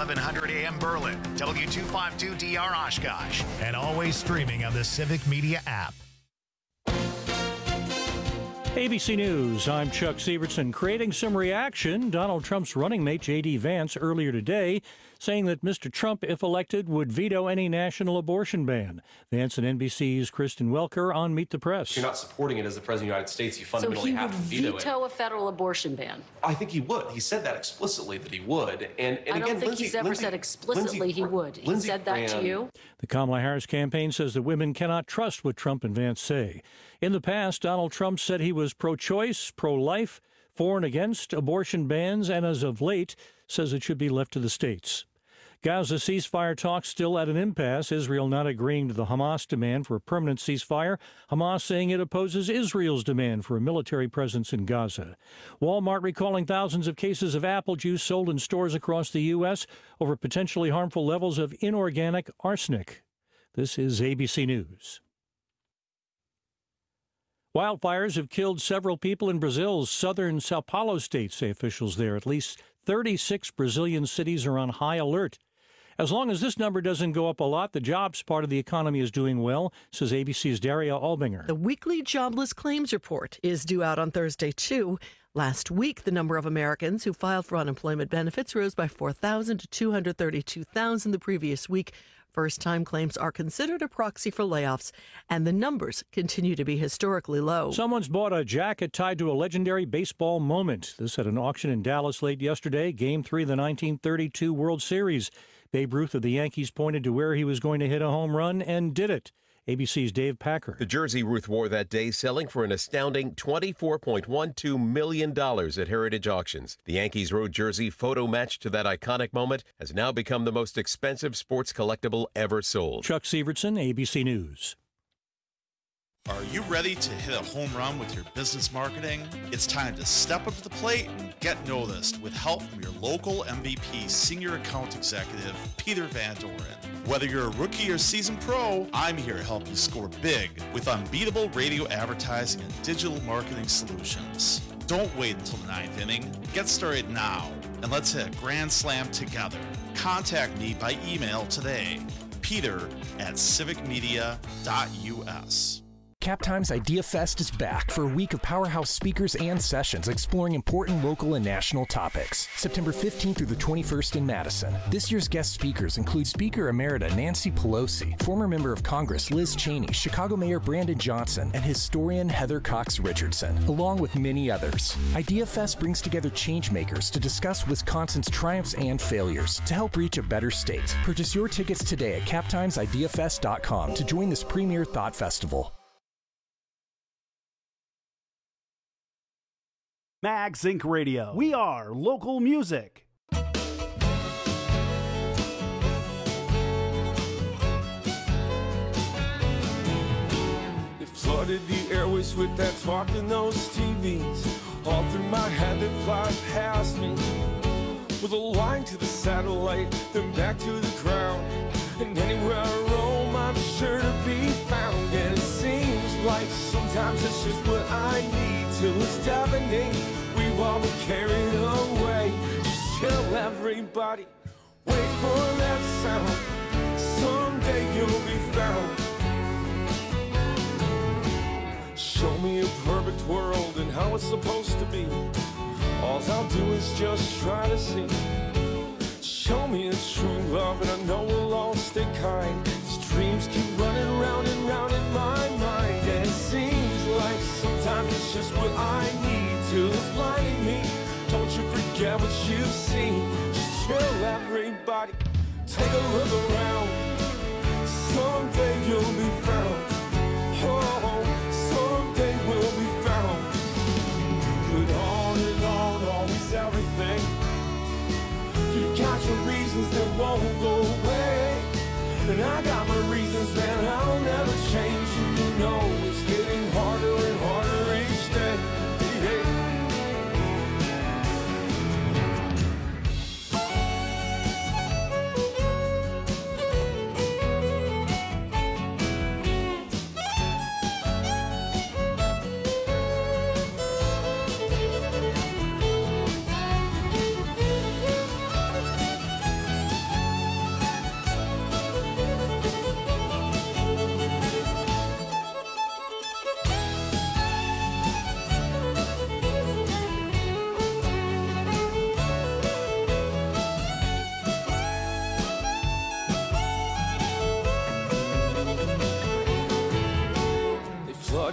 1100 AM Berlin, W252DR Oshkosh, and always streaming on the Civic Media app. ABC News, I'm Chuck Sievertson. Creating some reaction, Donald Trump's running mate, J.D. Vance, earlier today, saying that Mr. Trump, if elected, would veto any national abortion ban. Vance and NBC's Kristen Welker on Meet the Press. You're not supporting it as the President of the United States. You fundamentally have to veto it. So he would veto a federal abortion ban? I think he would. He said that explicitly that he would. And I don't think he's ever said explicitly he would. He said that to you? The Kamala Harris campaign says that women cannot trust what Trump and Vance say. In the past, Donald Trump said he was pro-choice, pro-life, for and against abortion bans, and as of late, says it should be left to the states. Gaza ceasefire talks still at an impasse, Israel not agreeing to the Hamas demand for a permanent ceasefire, Hamas saying it opposes Israel's demand for a military presence in Gaza. Walmart recalling thousands of cases of apple juice sold in stores across the U.S. over potentially harmful levels of inorganic arsenic. This is ABC News. Wildfires have killed several people in Brazil's southern Sao Paulo state, say officials there. At least 36 Brazilian cities are on high alert. As long as this number doesn't go up a lot, the jobs part of the economy is doing well, says ABC's Daria Albinger. The weekly jobless claims report is due out on Thursday, too. Last week, the number of Americans who filed for unemployment benefits rose by 4,000 to 232,000 the previous week. First-time claims are considered a proxy for layoffs, and the numbers continue to be historically low. Someone's bought a jacket tied to a legendary baseball moment. This at an auction in Dallas late yesterday, Game 3 of the 1932 World Series. Babe Ruth of the Yankees pointed to where he was going to hit a home run and did it. ABC's Dave Packer. The jersey Ruth wore that day selling for an astounding $24.12 million at Heritage Auctions. The Yankees road jersey, photo matched to that iconic moment, has now become the most expensive sports collectible ever sold. Chuck Sievertson, ABC News. Are you ready to hit a home run with your business marketing? It's time to step up to the plate and get noticed with help from your local MVP Senior Account Executive, Peter Van Doren. Whether you're a rookie or seasoned pro, I'm here to help you score big with unbeatable radio advertising and digital marketing solutions. Don't wait until the ninth inning. Get started now, and let's hit a grand slam together. Contact me by email today, peter@civicmedia.us. CapTime's Idea Fest is back for a week of powerhouse speakers and sessions exploring important local and national topics. September 15th through the 21st in Madison. This year's guest speakers include Speaker Emerita Nancy Pelosi, former member of Congress Liz Cheney, Chicago Mayor Brandon Johnson, and historian Heather Cox Richardson, along with many others. Idea Fest brings together changemakers to discuss Wisconsin's triumphs and failures to help reach a better state. Purchase your tickets today at captimesideafest.com to join this premier thought festival. Mag Zinc Radio. We are local music. They flooded the airways with that talk in those TVs. All through my head they fly past me. With a line to the satellite, then back to the ground. And anywhere I roam, I'm sure to be found. And it seems like sometimes it's just what I need. Till it's happening, we've all been carried away. Just tell everybody, wait for that sound. Someday you'll be found. Show me a perfect world and how it's supposed to be. All I'll do is just try to see. Show me a true love and I know we'll all stay kind. These dreams keep running round and round in my mind. And it seems like sometimes it's just what I need till it's blinding me. Don't you forget what you've seen. Just chill everybody, take a look around. Someday you'll be found. Oh, someday we'll be found. Put on and on, always everything. You got your reasons that won't go away. And I got my reasons, man, I'll never change. You know it's getting harder and harder each day. Yeah.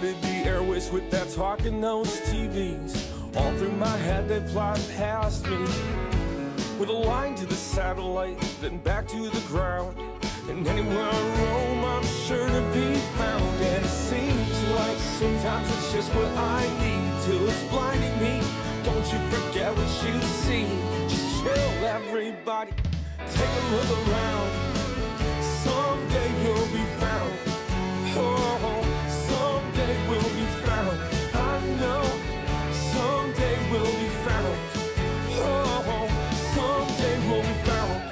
flooded the airways with that talk in those TVs. All through my head they fly past me, with a line to the satellite, then back to the ground. And anywhere I roam, I'm sure to be found. And it seems like sometimes it's just what I need till it's blinding me. Don't you forget what you see. Just chill, everybody. Take a look around. Someday you'll be found. Oh, someday we'll be found. I know. Someday we'll be found. Oh, someday we'll be found.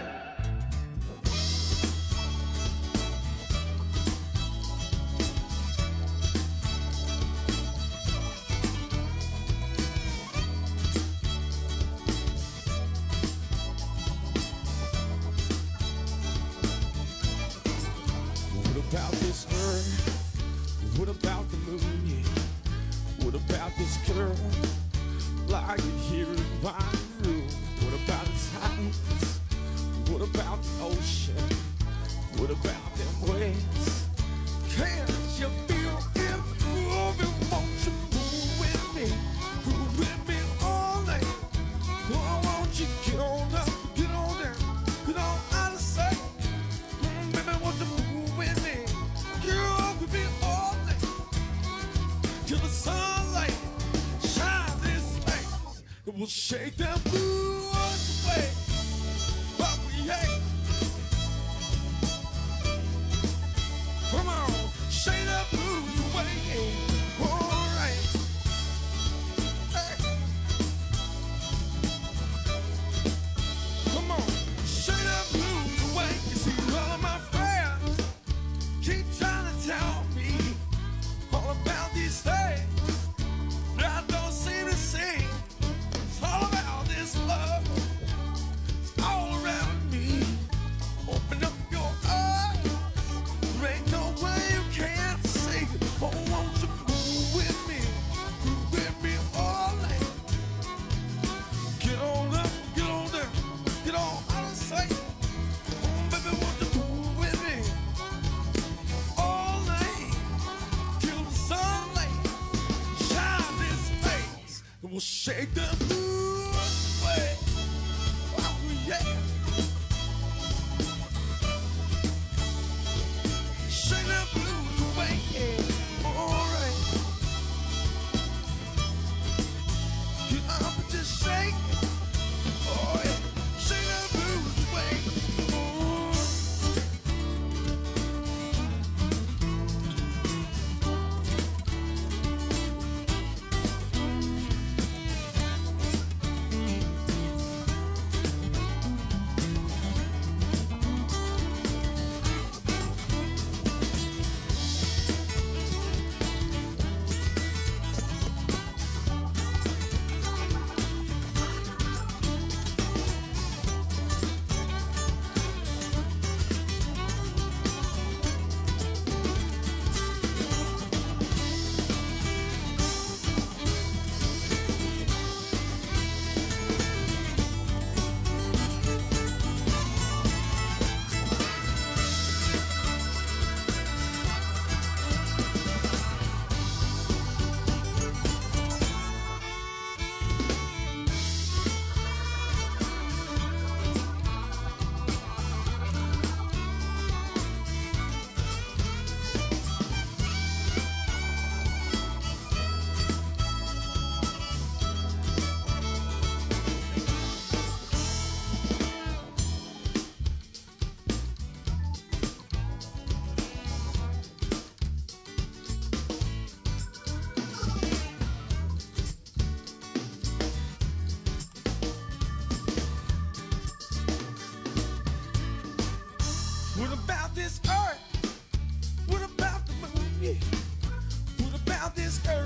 About this earth? What about the moon? Yeah. What about this girl lying here in my room? What about the tides? What about the ocean? What about them waves? Can't you feel it moving? Won't you move with me? Move with me all night. Oh, won't you get on up, get on down, get on out of sight? Baby, won't you move with me? Girl, with me all night till the sunlight shine this place. It will shake them blues away. But we hate. Come on, shake the blues away. All right. Hey. Come on, shake the blues away. You see, all of my friends keep trying to tell me all about these things that I don't seem to see. It's all about this love. It's all around me. Open up your eyes. There ain't no way you can't see. Oh, won't you move with me? Move with me all night. Get on up, get on down, get on out of sight. Oh, baby, won't you move with me? All night till the sunlight shine this face. It will shake the blues away. Oh yeah. Shake the blues away. Yeah. All right. Get up and just shake. Oh yeah. Shake the blues away. Oh. What about this earth? What about the moon? Yeah. What about this girl?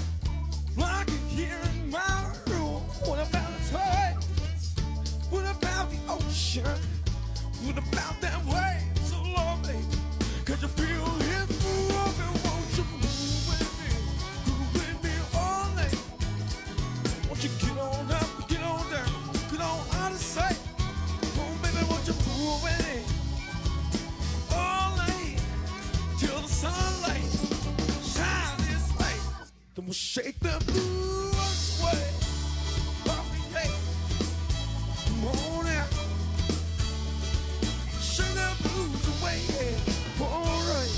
Rocking here in my room. What about the tides? What about the ocean? What about that wave so long, baby? Could you feel it moving? Won't you move with me? Move with me all night. Won't you get on up, get on down, get on out of sight? Oh, baby, won't you move with me? All night till the sunlight shine this Shake the blues away. Oh, yeah. Come on out. Shake the blues away. Yeah. All right.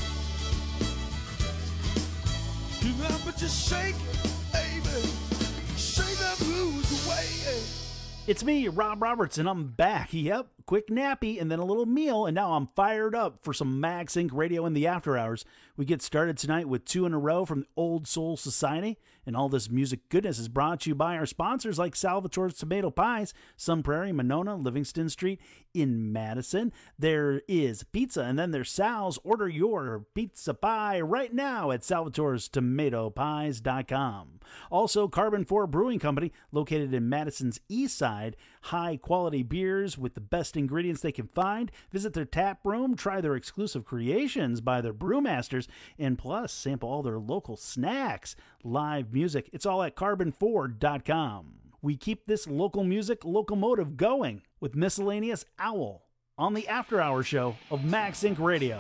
Get up and just shake it, baby. Shake the blues away. Yeah. It's me, Rob Roberts, and I'm back. Yep, quick nappy and then a little meal, and now I'm fired up for some Mag Sync Radio in the after hours. We get started tonight with 2 in a row from the Old Soul Society, and all this music goodness is brought to you by our sponsors like Salvatore's Tomato Pies, Sun Prairie, Monona, Livingston Street in Madison. There is pizza, and then there's Sal's. Order your pizza pie right now at salvatorestomatopies.com. Also, Carbon 4 Brewing Company, located in Madison's east side. High-quality beers with the best ingredients they can find. Visit their tap room, try their exclusive creations by their brewmasters, and plus sample all their local snacks. Live music, it's all at carbon4.com. We keep this local music locomotive going with Miscellaneous Owl on the After Hour show of Mag Sync Radio.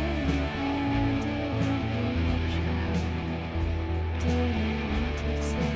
Didn't want to say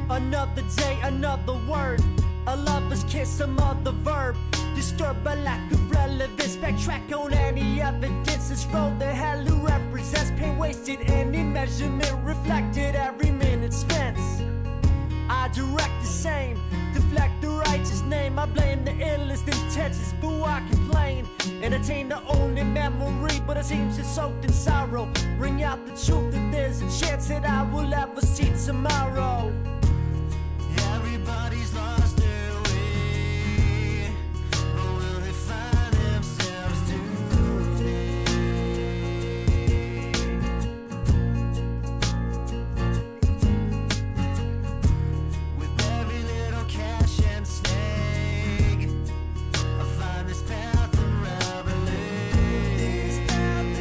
Another day, another word. A lover's kiss, a mother verb. Disturbed by lack of relevance. Backtrack on any evidence. This road that hell represents pain wasted. Any measurement reflected every minute spent. I direct the same. Deflect the righteous name. I blame the illest intentions, but I complain. Entertain the only memory, but it seems it's soaked in sorrow. Bring out the truth that there's a chance that I will ever see tomorrow. Everybody's lost their way, but will they find themselves today? With every little cash and snag, I find this path unraveling. This path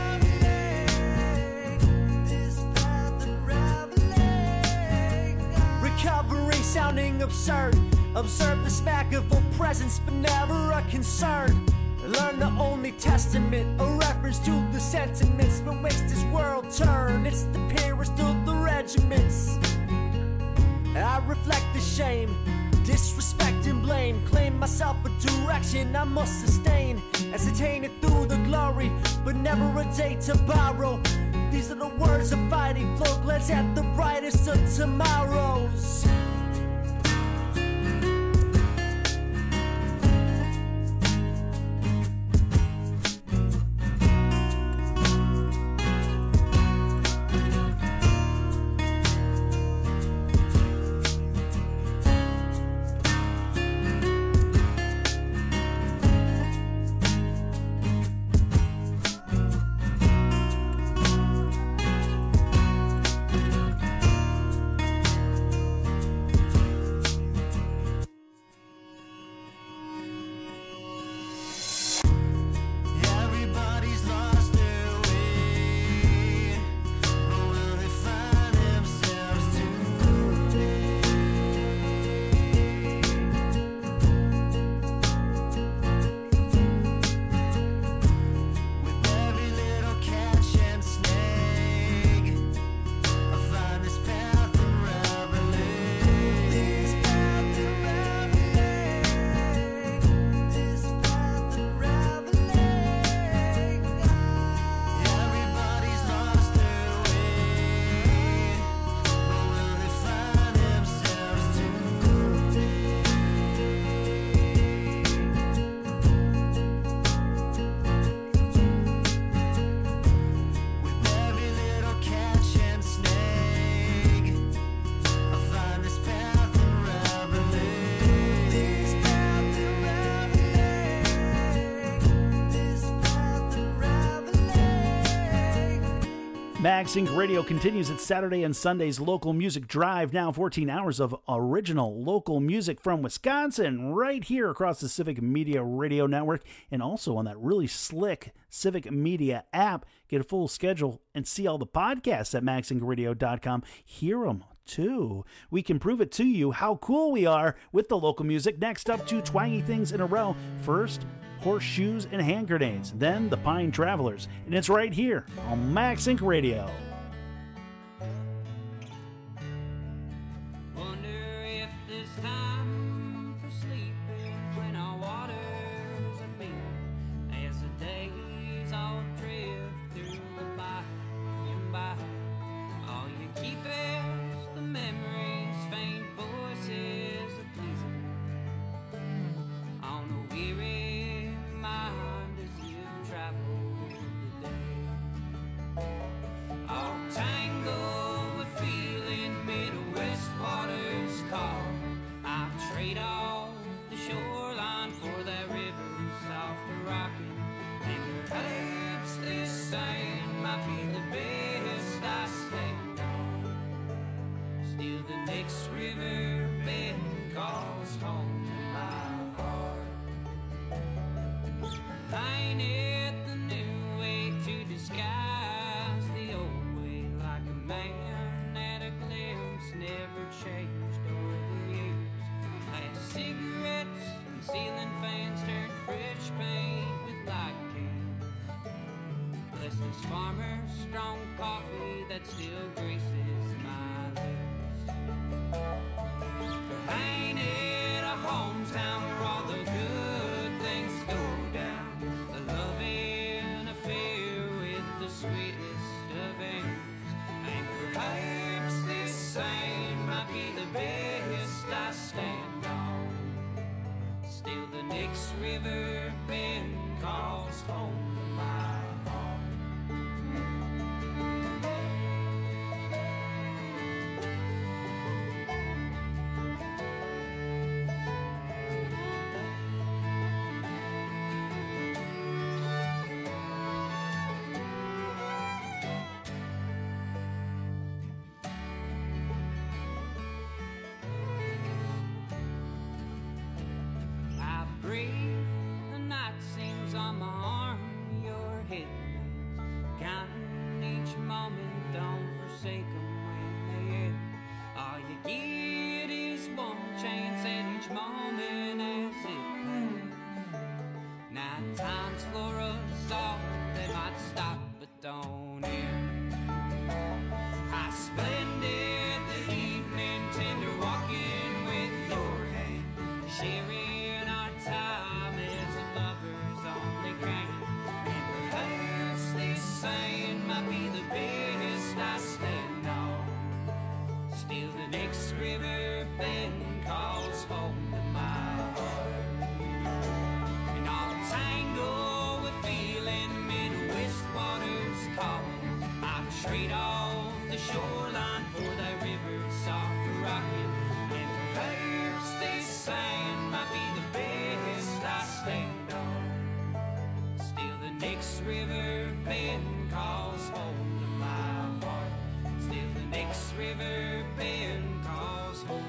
unraveling. This path unraveling. Recovery sounding absurd. Observe the smack of a presence, but never a concern. Learn the only testament, a reference to the sentiments that makes this world turn. It's the purest of the regiments. I reflect the shame, disrespect and blame. Claim myself a direction I must sustain. Ascertain it through the glory, but never a day to borrow. These are the words of fighting flow. Glance at the brightest of tomorrows. Everybody's lost their way, but will they find themselves today? With every little catch and snag, I find this path unraveling. This path unraveling. This path unraveling. Everybody's lost their way, but will they find themselves today? With every little catch and snag, I find this path unraveling. This path unraveling. This path unraveling. Max Inc. Radio continues its Saturday and Sunday's local music drive. Now 14 hours of original local music from Wisconsin right here across the Civic Media Radio Network and also on that really slick Civic Media app. Get a full schedule and see all the podcasts at maxincradio.com. Hear them too. We can prove it to you how cool we are with the local music. Next up, two twangy things in a row. First, Horseshoes and Hand Grenades. Then the Pine Travelers. And it's right here on Max Inc. Radio. Wonder if this time for sleeping when our waters are mean, as the days all drift through the by and by. All you keep is the memories, faint voices of pleasing on a weary mind as you travel the day. All tangled with feeling Midwest waters call. I trade off the shoreline for that river soft rocking. And perhaps this sand might be the best I stand on. Still the next river bed calls home to my heart. Ain't it the new way to disguise the old way, like a man at a glimpse, never changed over the years. Last cigarettes and ceiling fans turned French paint with light cans. Bless this farmer's strong coffee that still graces my lips. straight off the shoreline for that river soft rocking. And perhaps this sand might be the best I stand on. Still the next river bend calls home to my heart. Still the next river bend calls home.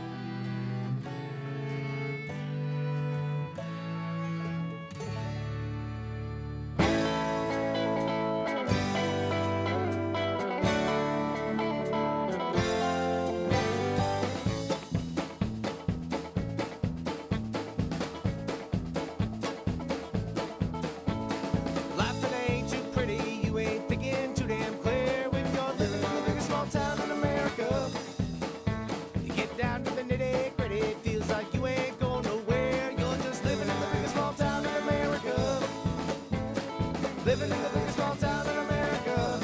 Living in the biggest small town in America.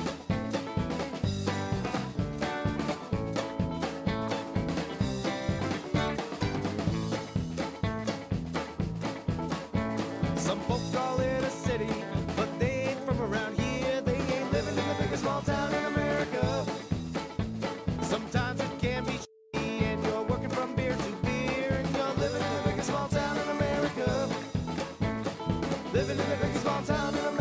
Some folks call it a city, but they ain't from around here. They ain't living in the biggest small town in America. Sometimes it can be shitty, and you're working from beer to beer, and you're living in the biggest small town in America. Living in the biggest small town in America.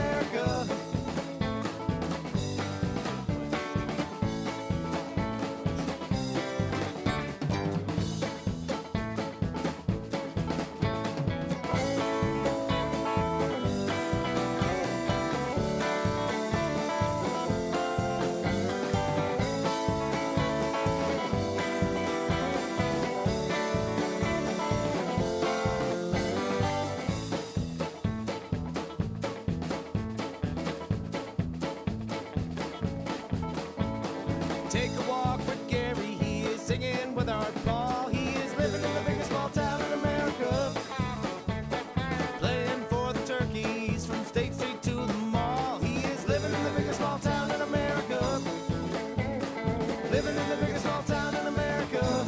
Take a walk with Gary, he is singing with Art Paul. He is living in the biggest small town in America. Playing for the turkeys from State Street to the mall. He is living in the biggest small town in America. Living in the biggest small town in America.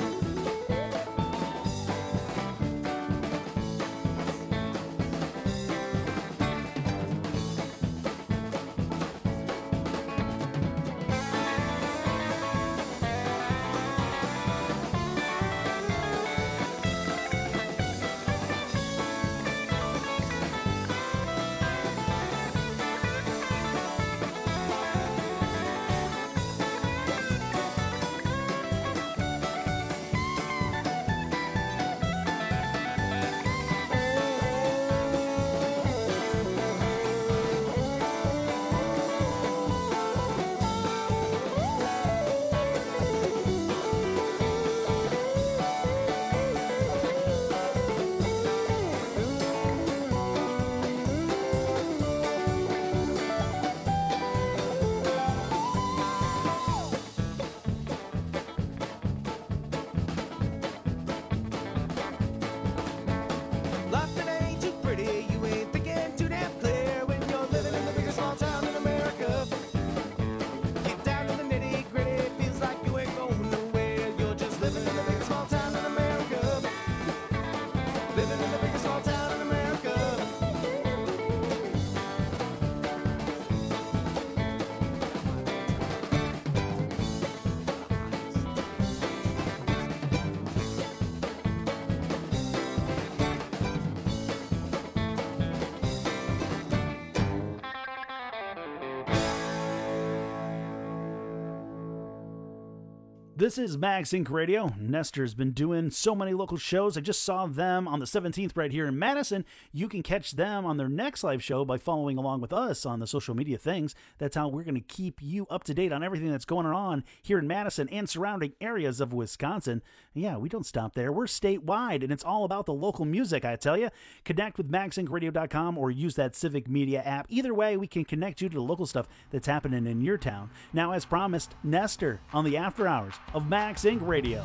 This is Max Inc. Radio. Nestor's been doing so many local shows. I just saw them on the 17th right here in Madison. You can catch them on their next live show by following along with us on the social media things. That's how we're going to keep you up to date on everything that's going on here in Madison and surrounding areas of Wisconsin. And yeah, we don't stop there. We're statewide, and it's all about the local music, I tell you. Connect with MaxIncRadio.com or use that Civic Media app. Either way, we can connect you to the local stuff that's happening in your town. Now, as promised, Nestor on the After Hours of Max Inc. Radio.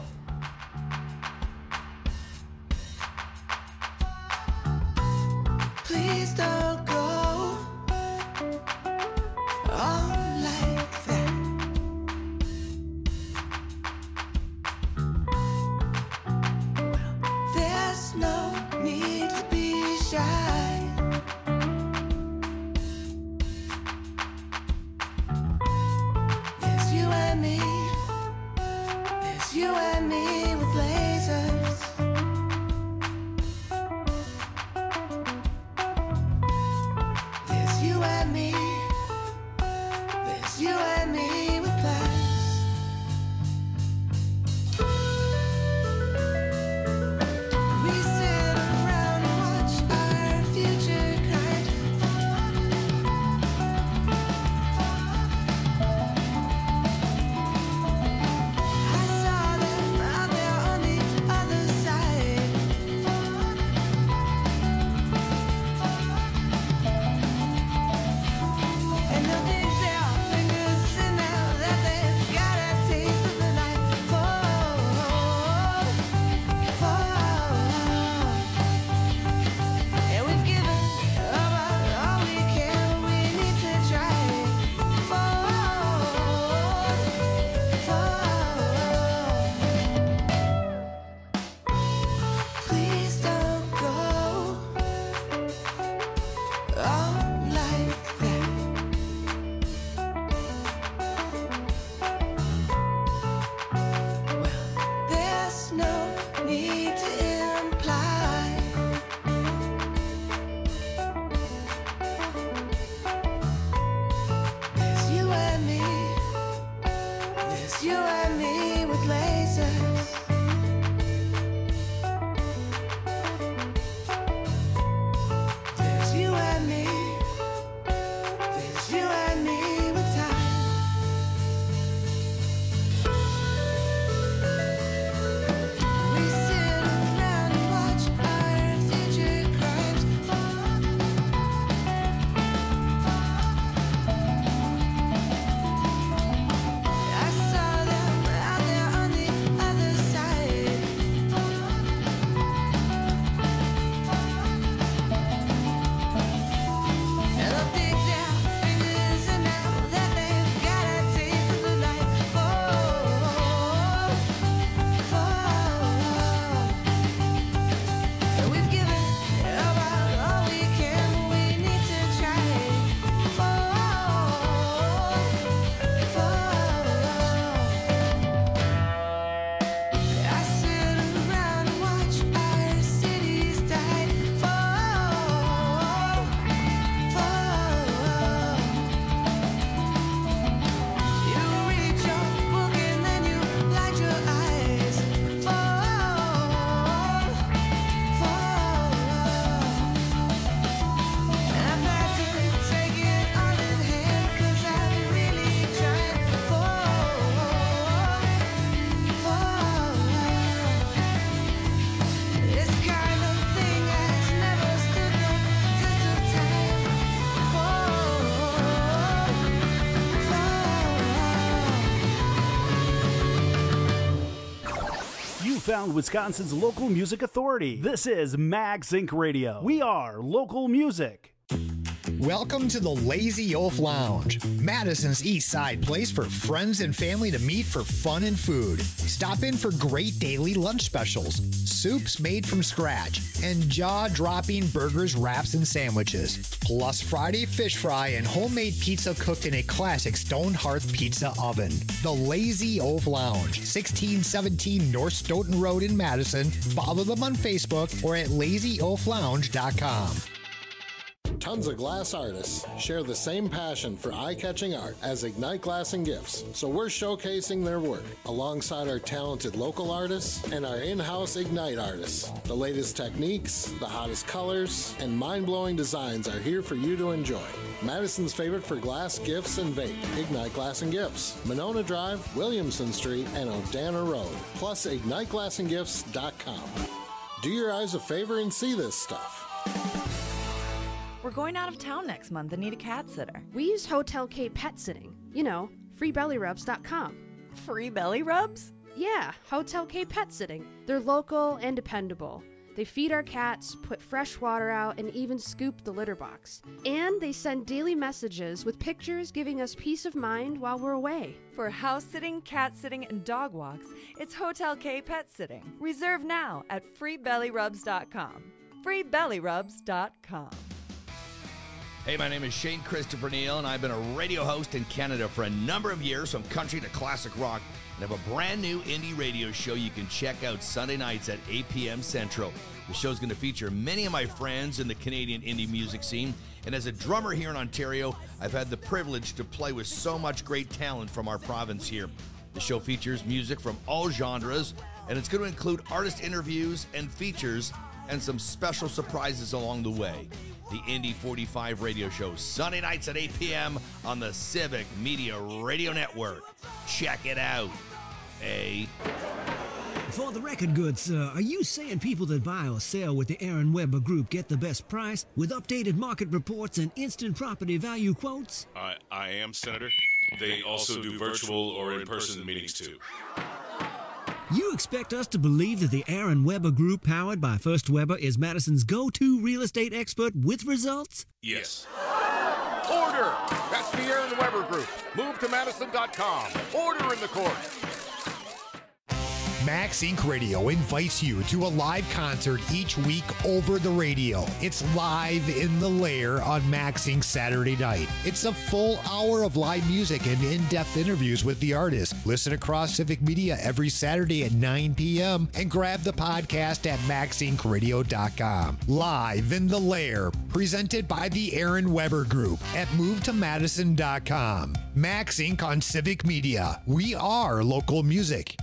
Please don't go on like that. Well, there's no need to be shy. found Wisconsin's local music authority. This is Max Inc. Radio. We are local music. Welcome to the Lazy Oaf Lounge, Madison's East Side place for friends and family to meet for fun and food. Stop in for great daily lunch specials, soups made from scratch, and jaw-dropping burgers, wraps, and sandwiches. Plus Friday fish fry and homemade pizza cooked in a classic stone hearth pizza oven. The Lazy Oaf Lounge, 1617 North Stoughton Road in Madison. Follow them on Facebook or at lazyoaflounge.com. Tons of glass artists share the same passion for eye-catching art as Ignite Glass and Gifts, so we're showcasing their work alongside our talented local artists and our in-house Ignite artists. The latest techniques, the hottest colors, and mind-blowing designs are here for you to enjoy. Madison's favorite for glass, gifts, and vape, Ignite Glass and Gifts, Monona Drive, Williamson Street, and O'Dana Road, plus IgniteGlassandGifts.com. Do your eyes a favor and see this stuff. We're going out of town next month and need a cat sitter. We use Hotel K Pet Sitting. You know, freebellyrubs.com. Free belly rubs? Yeah, Hotel K Pet Sitting. They're local and dependable. They feed our cats, put fresh water out, and even scoop the litter box. And they send daily messages with pictures giving us peace of mind while we're away. For house sitting, cat sitting, and dog walks, it's Hotel K Pet Sitting. Reserve now at freebellyrubs.com. freebellyrubs.com. Hey, my name is Shane Christopher Neal, and I've been a radio host in Canada for a number of years, from country to classic rock, and have a brand new indie radio show you can check out Sunday nights at 8 p.m. Central. The show's going to feature many of my friends in the Canadian indie music scene, and as a drummer here in Ontario, I've had the privilege to play with so much great talent from our province here. The show features music from all genres, and it's going to include artist interviews and features and some special surprises along the way. The Indie 45 radio show, Sunday nights at 8 p.m. on the Civic Media Radio Network. Check it out. For the record goods, sir, are you saying people that buy or sell with the Aaron Weber Group get the best price with updated market reports and instant property value quotes? I am, Senator. They also do virtual or in-person meetings, too. You expect us to believe that the Aaron Weber Group, powered by First Weber, is Madison's go-to real estate expert with results? Yes. Order! That's the Aaron Weber Group. Move to Madison.com. Order in the court. Max Inc. Radio invites you to a live concert each week over the radio. It's Live in the Lair on Max Inc. Saturday night. It's a full hour of live music and in-depth interviews with the artists. Listen across Civic Media every Saturday at 9 p.m. and grab the podcast at maxincradio.com. Live in the Lair, presented by the Aaron Weber Group at movetomadison.com. Max Inc. on Civic Media. We are local music.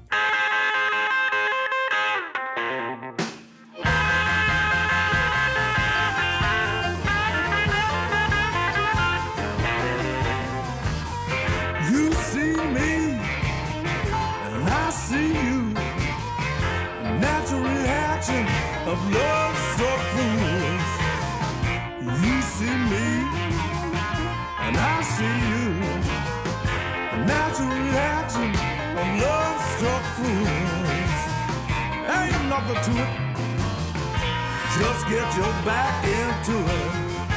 You see me, and I see you. Natural reaction of love-struck fools. You see me, and I see you. Natural reaction of love-struck fools. Ain't nothing to it. Just get your back into it.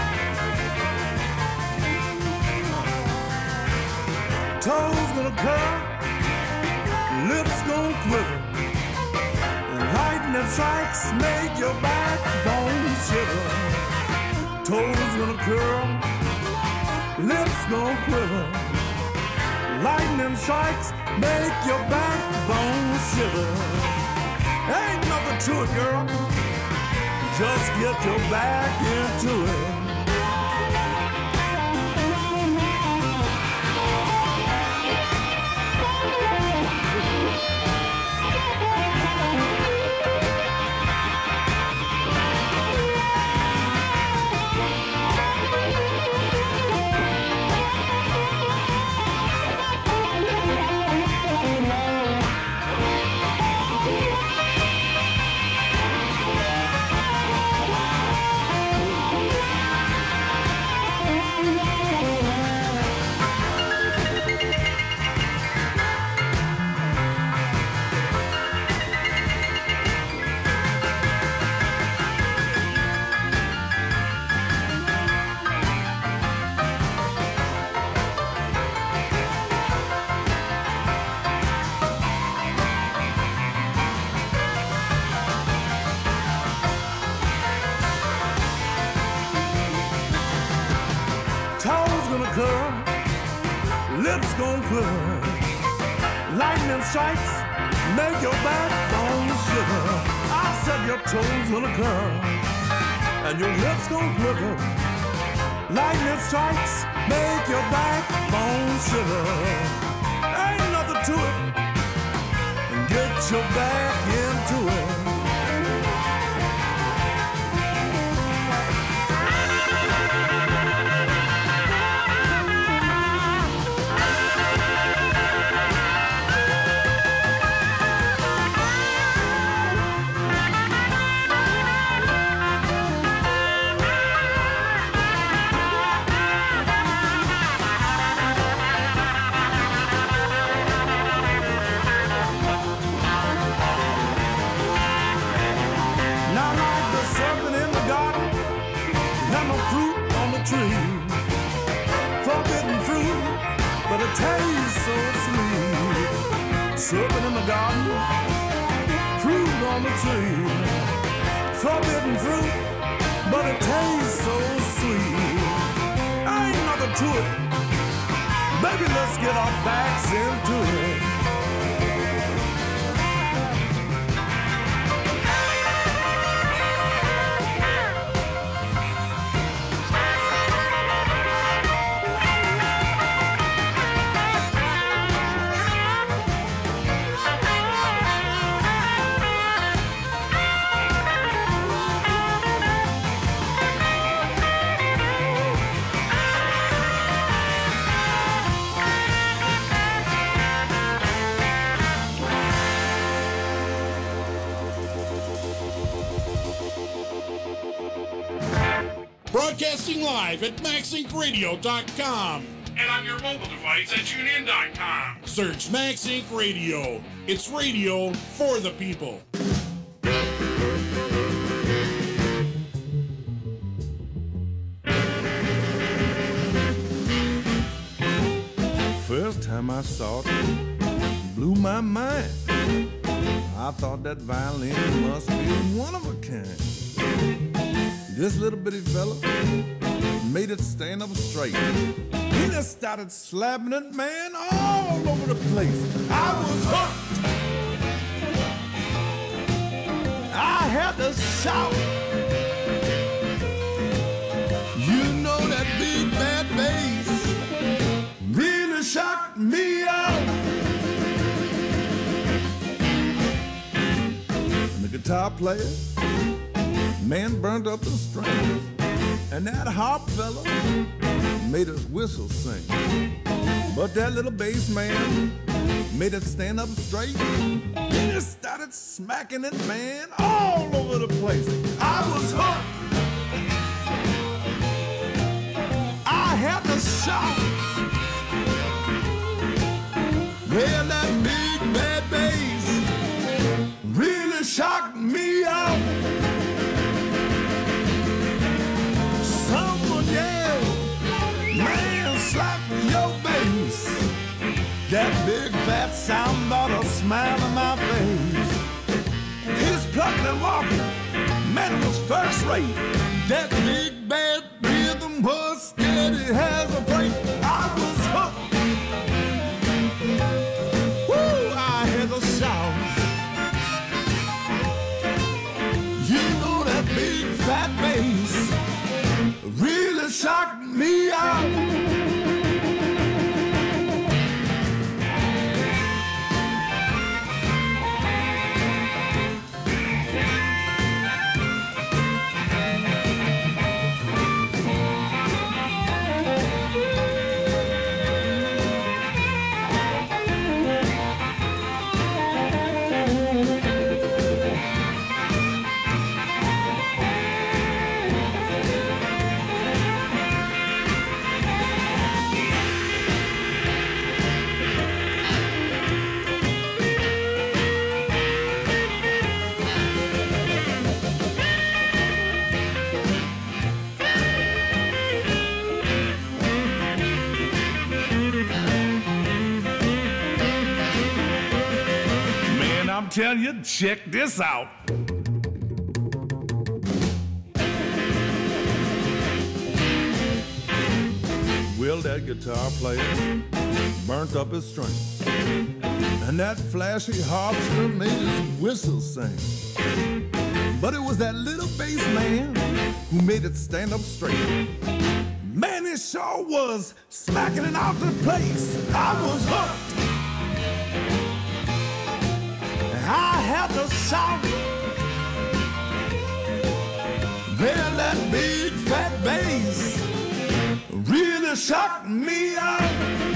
Toes gonna curl, lips gonna quiver. Lightning strikes make your backbone shiver. Toes gonna curl, lips gonna quiver. Lightning strikes make your backbone shiver. Ain't nothing to it, girl. Just get your back into it. lips gon' quiver. Lightning strikes, make your backbone shiver. I'll set your toes on a curl, and your lips gon' quiver. Lightning strikes, make your backbone shiver. Ain't nothing to it, and get your back into it. Tastes so sweet, serpent in the garden, fruit on the tree, forbidden fruit, but it tastes so sweet. Ain't nothing to it, baby, let's get our backs into it. Broadcasting live at MaxIncRadio.com. And on your mobile device at TuneIn.com. Search Max Inc. Radio. It's radio for the people. First time I saw it, blew my mind. I thought that violin must be one of a kind. This little bitty fella made it stand up straight. He just started slapping it, man, all over the place. I was hooked. I had to shout. You know that big bad bass really shocked me out. And the guitar player, man, burned up the strings, and that harp fella made us whistle sing. But that little bass man made it stand up straight. He just started smacking it, man, all over the place. I was hooked. I had to shout. Well, that big bad bass really shocked me out. Someone yelled, man, slap your bass. That big fat sound brought a smile on my face. His plucking and walking, man, it was first rate. That big bad rhythm was steady as a freight. I was hooked. Woo, I had a shout. You know that big fat bass really shocked me out. I'm telling you, check this out. Well, that that guitar player burnt up his strings, and that flashy harpster made his whistle sing. But it was that little bass man who made it stand up straight. Man, it sure was smacking it out the place. I was hooked. I had to shout. Man, that big fat bass really shocked me out.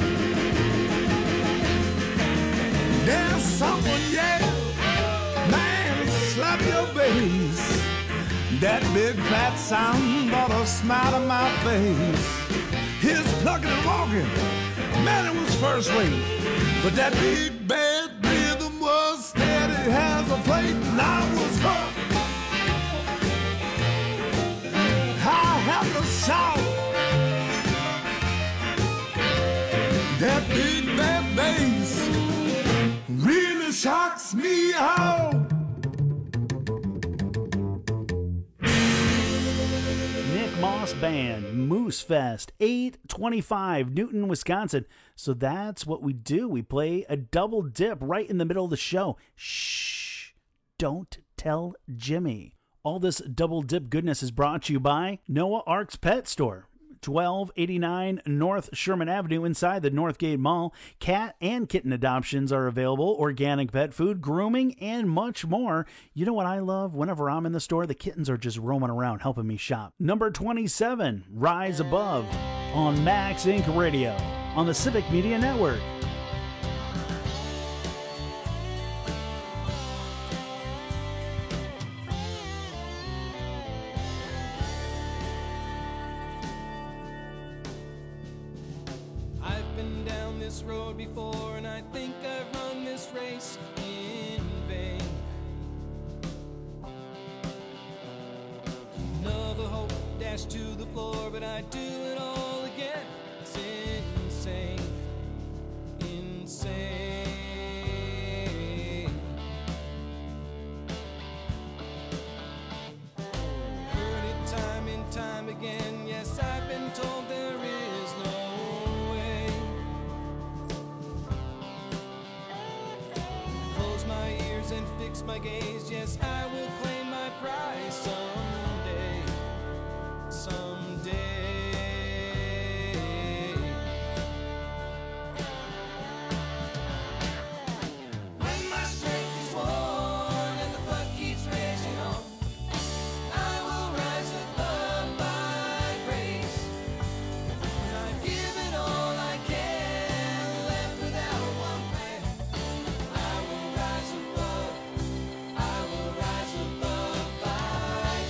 There's someone yelled, man, slap your bass. That big fat sound brought a smile to my face. His plucking and walking, man, it was first rate. But that big bad rhythm was steady as a plate, and I was hooked. I have to shout. That big bad bass really shocks me out. Nick Moss Band, Moose Fest, 825, Newton, Wisconsin. So that's what we do. We play a double dip right in the middle of the show. Shh, don't tell Jimmy. All this double dip goodness is brought to you by Noah Ark's Pet Store. 1289 North Sherman Avenue inside the Northgate Mall. Cat and kitten adoptions are available, organic pet food, grooming, and much more. You know what I love? Whenever I'm in the store, the kittens are just roaming around helping me shop. Number 27, Rise Above on Max Inc. Radio on the Civic Media Network. Road before, and I think I've run this race in vain. Another hope dashed to the floor, but I do it all again. It's insane, insane. Heard it time and time again. Yes, I've been told there is no way. My ears and fix my gaze. Yes, I will claim my prize someday, someday. When my strength is worn and the blood keeps raging on, I will rise above my grace. When I've given all I can, left without one plan, I will rise above by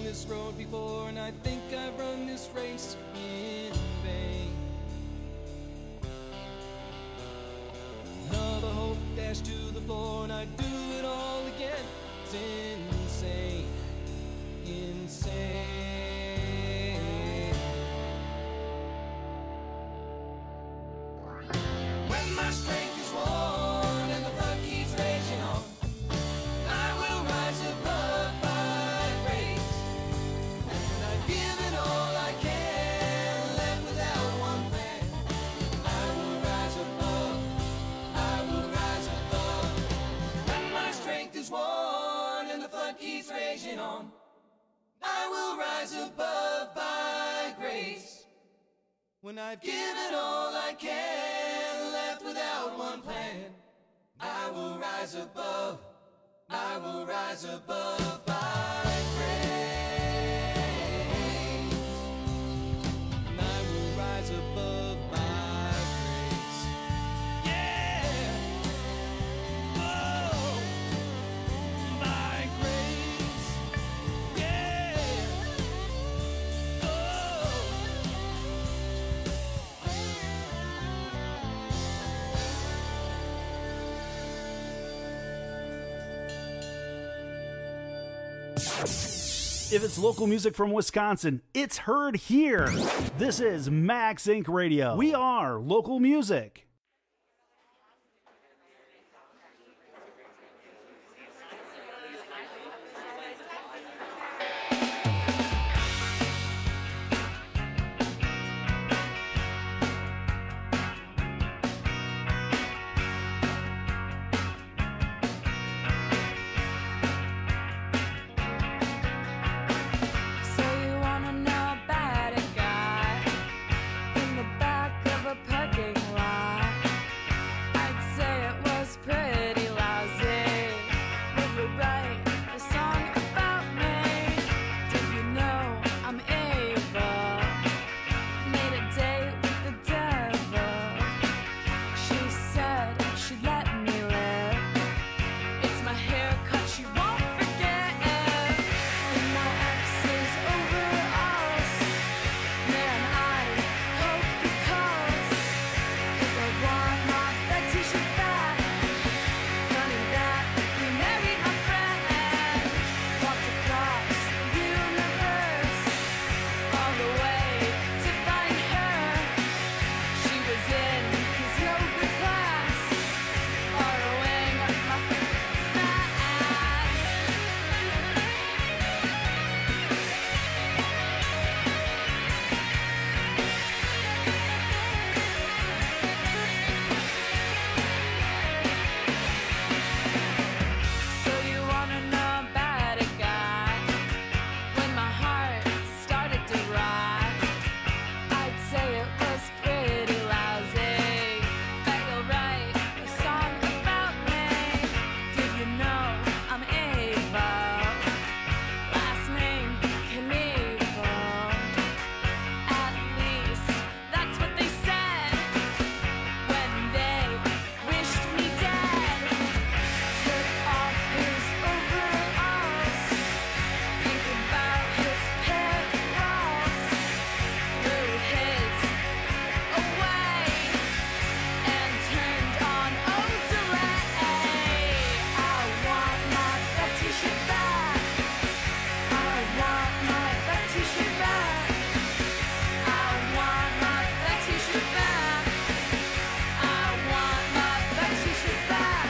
this road before, and I think I've run this race in vain. Another hope dashed to the floor, and I do it all again. It's insane, insane. When my strength is worn and the flood keeps raging on, I will rise above by grace. And I've given all I can, left without one plan. I will rise above, I will rise above. When my strength is worn and the flood keeps raging on, I will rise above by grace. When I've given all I can, left without one plan, I will rise above, I will rise above by grace. And I will rise above by grace. Yeah. Oh, by grace. Yeah. Oh. If it's local music from Wisconsin, it's heard here. This is Max Inc. Radio. We are local music. So you wanna know about a guy in the back of a parking lot? I'd say it was pretty lousy. Would you write a song about me? Did you know I'm evil? Made a date with the devil. She said she'd let me live. It's my haircut she won't forget. And my ex is over us. Man, I hope he calls. 'Cause I want my that t-shirt back. Funny that we married my friend. Walked across the universe all the way to find her. She was in his yoga class, borrowing my mat. So you wanna know about a guy? When my heart started to rot, I'd say it was pretty lousy. Bet you'll write a song about me. Did you know I'm evil? Last name Knievel. At least that's what they said when they wished me dead. Took off his overalls, think about his petals, threw his away, and turned on delay. I want my that t-shirt back. I want my that t-shirt back. I want my that t-shirt back. I want my that t-shirt back.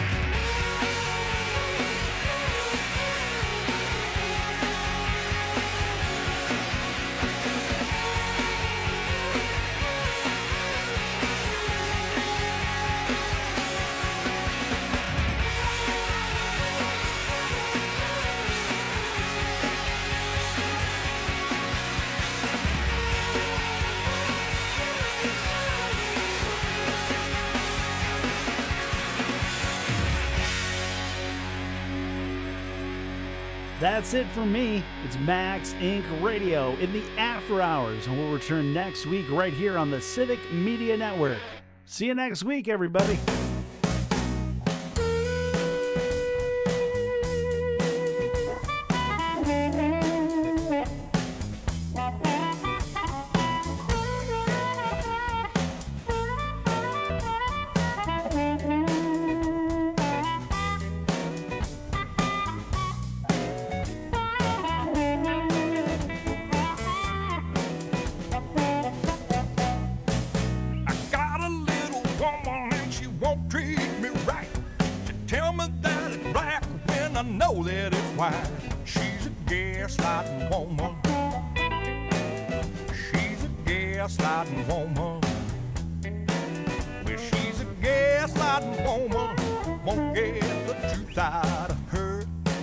That's it for me. It's Max Inc. Radio in the after hours, and we'll return next week right here on the Civic Media Network. See you next week, everybody. why she's a gaslighting woman. She's a gaslighting woman. Well, she's a gaslighting woman. Won't get the truth out of her.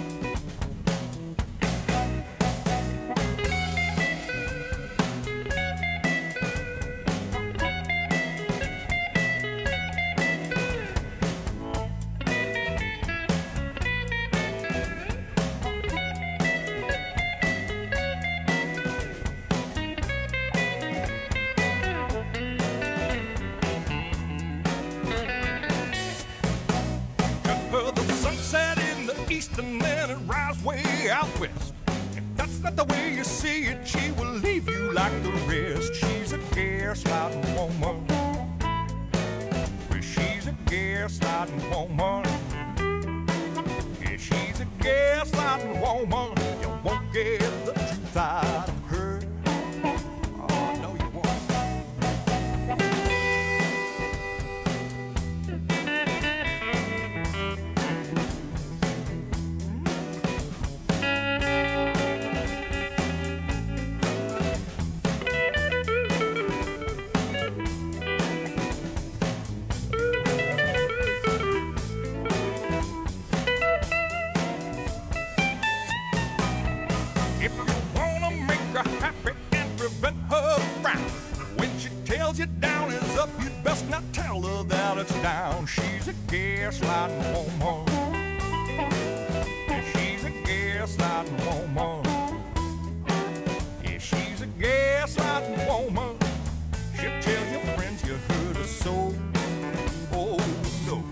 And then it rises way out west. If that's not the way you see it, she will leave you like the rest. She's a gaslighting woman. Well, she's a gaslighting woman. Yeah, she's a gaslighting woman. You won't get the truth out of her. Oh, no, you won't. You down is up, you'd best not tell her that it's down. She's a gaslighting woman. Yeah, she's a gaslighting woman. Yeah, she's a gaslighting woman. She'll tell your friends you hurt her so. Oh, no.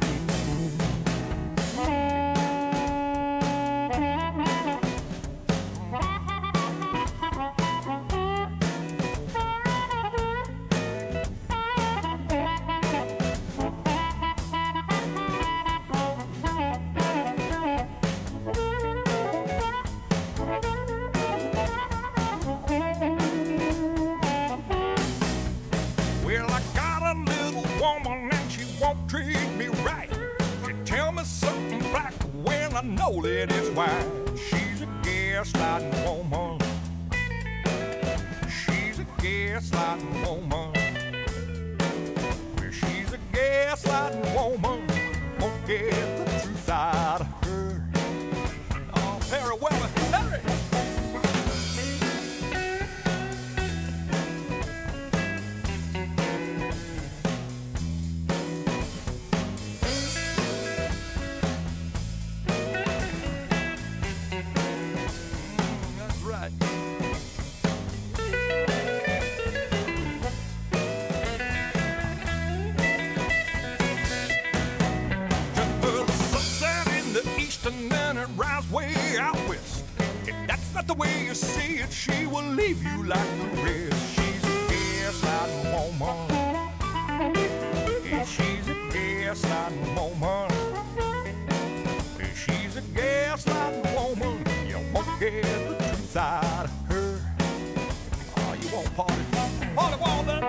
I know that it's why she's a gaslighting woman. She's a gaslighting woman. Well, she's a gaslighting woman. Won't get the truth out of her. Oh, Perry Weber, Perry! The way you see it, she will leave you like the rest. She's a gaslighting woman. Yeah, she's a gaslighting woman. Yeah, she's a gaslighting woman. You won't get the truth out of her. Oh, you won't party. Party won't then.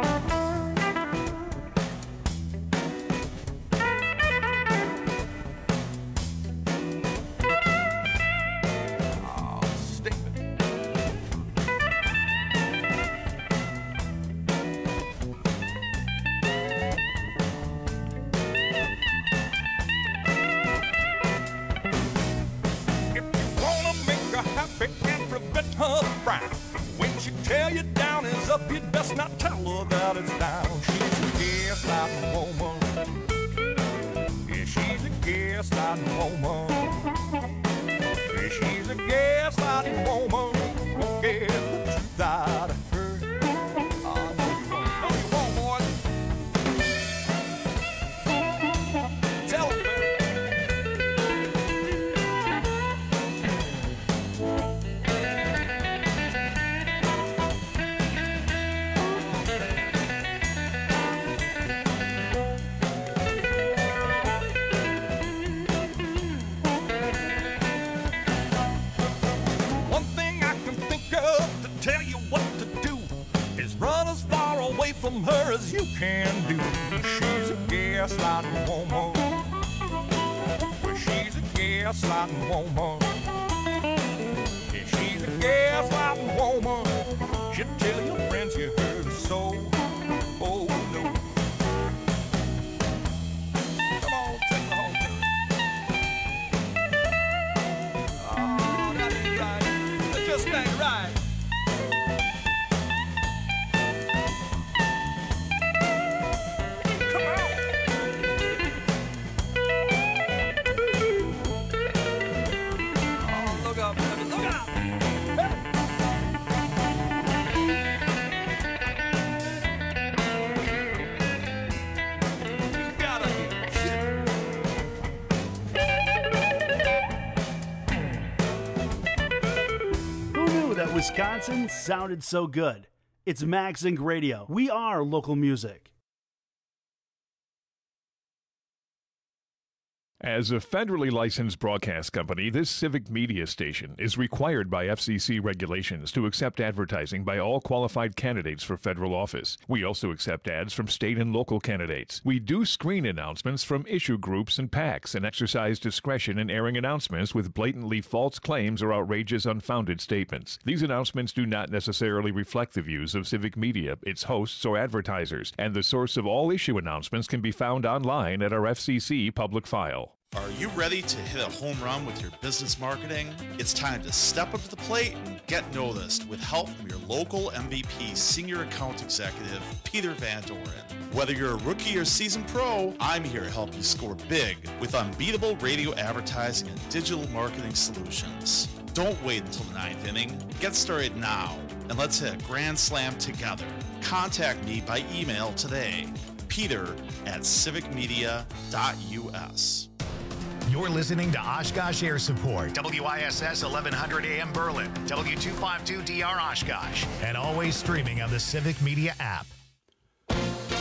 When she tell you down is up, you'd best not tell her that it's down. She's a gaslighting woman. Yeah, she's a gaslighting woman. Yeah, she's a gaslighting woman. Won't get the truth out of her. Oh, no, you won't. No, you won't, boy. Tell her, from her as you can do. She's a gaslighting woman. Well, she's a gaslighting woman. knew that Wisconsin sounded so good? It's Max Inc. Radio. We are local music. As a federally licensed broadcast company, this civic media station is required by FCC regulations to accept advertising by all qualified candidates for federal office. We also accept ads from state and local candidates. We do screen announcements from issue groups and PACs and exercise discretion in airing announcements with blatantly false claims or outrageous, unfounded statements. These announcements do not necessarily reflect the views of civic media, its hosts, or advertisers, and the source of all issue announcements can be found online at our FCC public file. Are you ready to hit a home run with your business marketing? It's time to step up to the plate and get noticed with help from your local MVP Senior Account Executive, Peter Van Doren. Whether you're a rookie or seasoned pro, I'm here to help you score big with unbeatable radio advertising and digital marketing solutions. Don't wait until the ninth inning. Get started now, and let's hit a grand slam together. Contact me by email today, peter@civicmedia.us. You're listening to Oshkosh Air Support, WISS 1100 AM Berlin, W252DR Oshkosh, and always streaming on the Civic Media app.